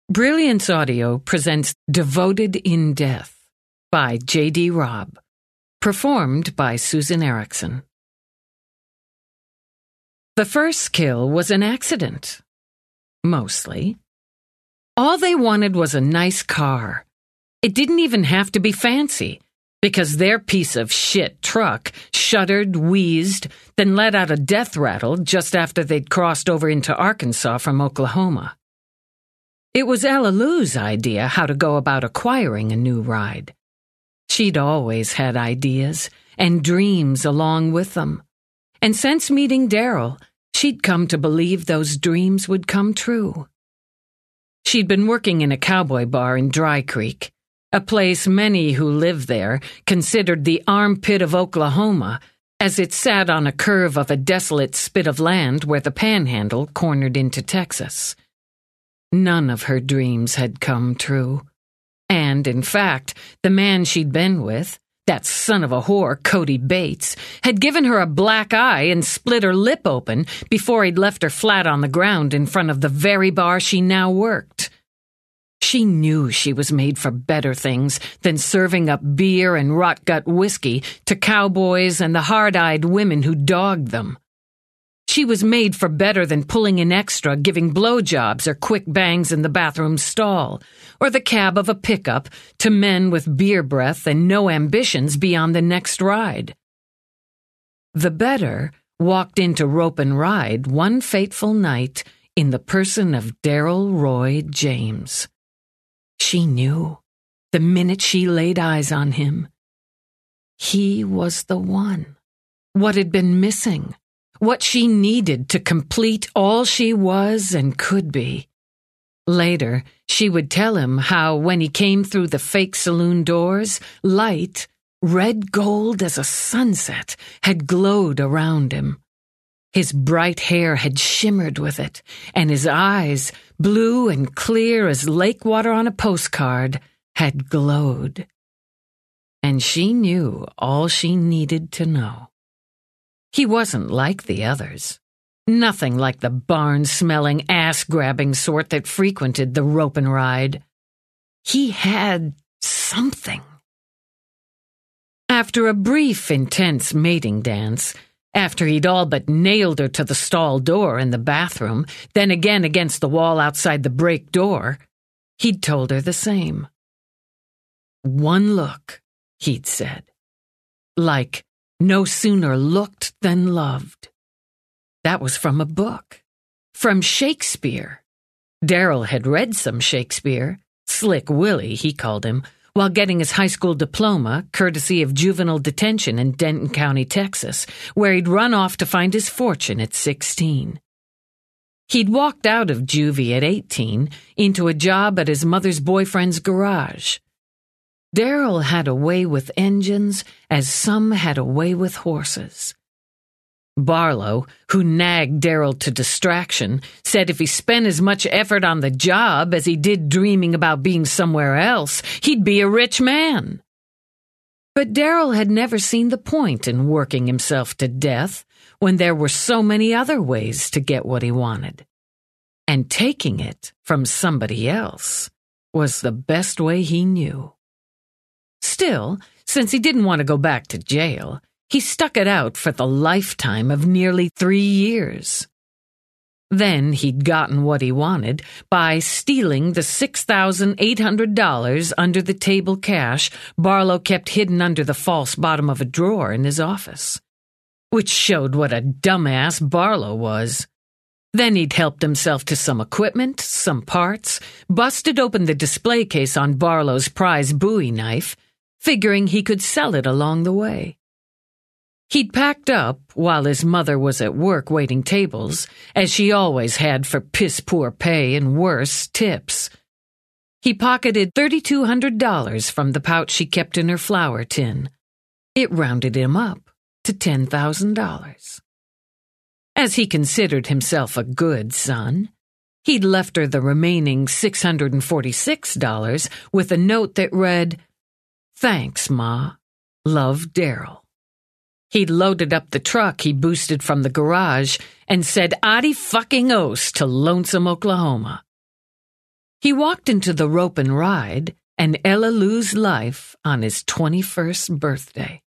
Brilliance Audio presents Devoted in Death by J.D. Robb, performed by Susan Erickson. The first kill was an accident. Mostly. All they wanted was a nice car. It didn't even have to be fancy, because their piece of shit truck shuddered, wheezed, then let out a death rattle just after they'd crossed over into Arkansas from Oklahoma. It was Ella Lou's idea how to go about acquiring a new ride. She'd always had ideas and dreams along with them. And since meeting Daryl, she'd come to believe those dreams would come true. She'd been working in a cowboy bar in Dry Creek, a place many who lived there considered the armpit of Oklahoma, as it sat on a curve of a desolate spit of land where the Panhandle cornered into Texas. None of her dreams had come true. And, in fact, the man she'd been with, that son of a whore, Cody Bates, had given her a black eye and split her lip open before he'd left her flat on the ground in front of the very bar she now worked. She knew she was made for better things than serving up beer and rot-gut whiskey to cowboys and the hard-eyed women who dogged them. She was made for better than pulling in extra, giving blowjobs or quick bangs in the bathroom stall, or the cab of a pickup to men with beer breath and no ambitions beyond the next ride. The better walked into Rope and Ride one fateful night in the person of Daryl Roy James. She knew, the minute she laid eyes on him. He was the one. What had been missing. What she needed to complete all she was and could be. Later, she would tell him how, when he came through the fake saloon doors, light, red gold as a sunset, had glowed around him. His bright hair had shimmered with it, and his eyes, blue and clear as lake water on a postcard, had glowed. And she knew all she needed to know. He wasn't like the others. Nothing like the barn-smelling, ass-grabbing sort that frequented the Rope and Ride. He had something. After a brief, intense mating dance, after he'd all but nailed her to the stall door in the bathroom, then again against the wall outside the break door, he'd told her the same. One look, he'd said. Like, no sooner looked than loved. That was from a book. From Shakespeare. Daryl had read some Shakespeare, Slick Willie, he called him, while getting his high school diploma, courtesy of juvenile detention in Denton County, Texas, where he'd run off to find his fortune at 16. He'd walked out of juvie at 18 into a job at his mother's boyfriend's garage. Daryl had a way with engines as some had a way with horses. Barlow, who nagged Daryl to distraction, said if he spent as much effort on the job as he did dreaming about being somewhere else, he'd be a rich man. But Daryl had never seen the point in working himself to death when there were so many other ways to get what he wanted. And taking it from somebody else was the best way he knew. Still, since he didn't want to go back to jail, he stuck it out for the lifetime of nearly 3 years. Then he'd gotten what he wanted by stealing the $6,800 under the table cash Barlow kept hidden under the false bottom of a drawer in his office, which showed what a dumbass Barlow was. Then he'd helped himself to some equipment, some parts, busted open the display case on Barlow's prize Bowie knife, figuring he could sell it along the way. He'd packed up while his mother was at work waiting tables, as she always had for piss-poor pay and worse tips. He pocketed $3,200 from the pouch she kept in her flour tin. It rounded him up to $10,000. As he considered himself a good son, he'd left her the remaining $646 with a note that read, "Thanks, Ma. Love, Daryl." He'd loaded up the truck he boosted from the garage and said adios to Lonesome, Oklahoma. He walked into the rope and ride and Ella Lou's life on his 21st birthday.